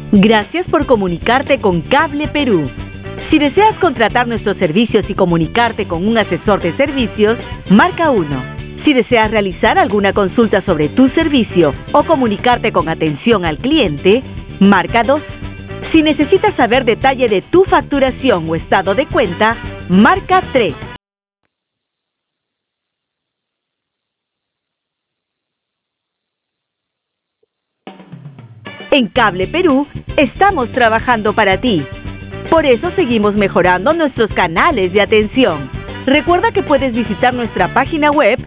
Gracias por comunicarte con Cable Perú. Si deseas contratar nuestros servicios y comunicarte con un asesor de servicios, marca 1. Si deseas realizar alguna consulta sobre tu servicio o comunicarte con atención al cliente, marca 2. Si necesitas saber detalle de tu facturación o estado de cuenta, marca 3. En Cable Perú estamos trabajando para ti. Por eso seguimos mejorando nuestros canales de atención. Recuerda que puedes visitar nuestra página web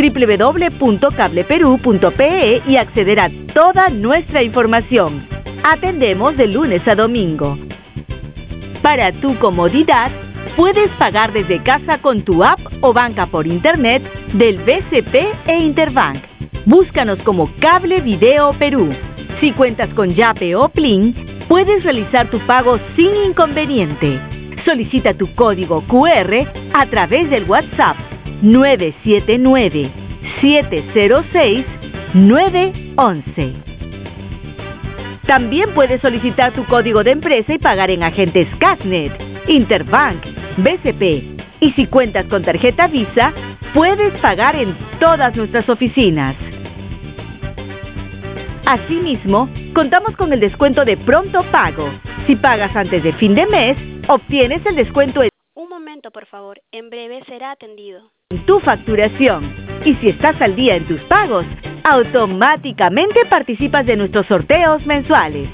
www.cableperu.pe y acceder a toda nuestra información. Atendemos de lunes a domingo. Para tu comodidad, puedes pagar desde casa con tu app o banca por internet del BCP e Interbank. Búscanos como Cable Video Perú. Si cuentas con Yape o Plin, puedes realizar tu pago sin inconveniente. Solicita tu código QR a través del WhatsApp 979-706-911. También puedes solicitar tu código de empresa y pagar en agentes Casnet, Interbank, BCP. Y si cuentas con tarjeta Visa, puedes pagar en todas nuestras oficinas. Asimismo, contamos con el descuento de pronto pago. Si pagas antes de fin de mes, obtienes el descuento en... Un momento, por favor. En breve será atendido. Tu facturación. Y si estás al día en tus pagos, automáticamente participas de nuestros sorteos mensuales.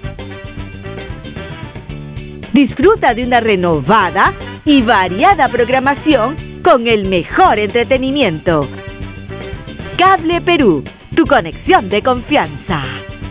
Disfruta de una renovada y variada programación con el mejor entretenimiento. Cable Perú, tu conexión de confianza.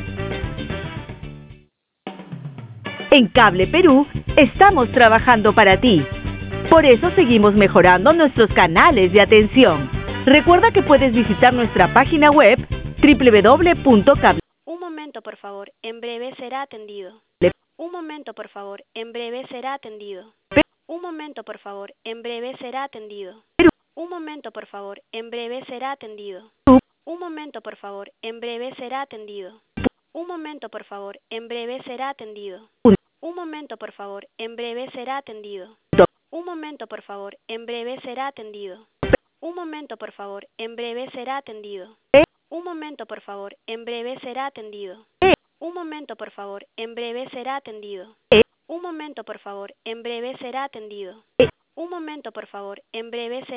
En Cable Perú estamos trabajando para ti. Por eso seguimos mejorando nuestros canales de atención. Recuerda que puedes visitar nuestra página web www.cable. Un momento, por favor. En breve será atendido. Un momento, por favor. En breve será atendido. Un momento, por favor. En breve será atendido. Un momento, por favor. En breve será atendido. Un momento, por favor. En breve será atendido. Un momento, por favor. En breve será atendido. Un momento, por favor. En breve será atendido. Un momento, por favor. En breve será atendido. Un momento, por favor. En breve será atendido. Un momento, por favor. En breve será atendido. Un momento, por favor. En breve será atendido. Un momento, por favor. En breve será atendido. Un momento, por favor. En breve será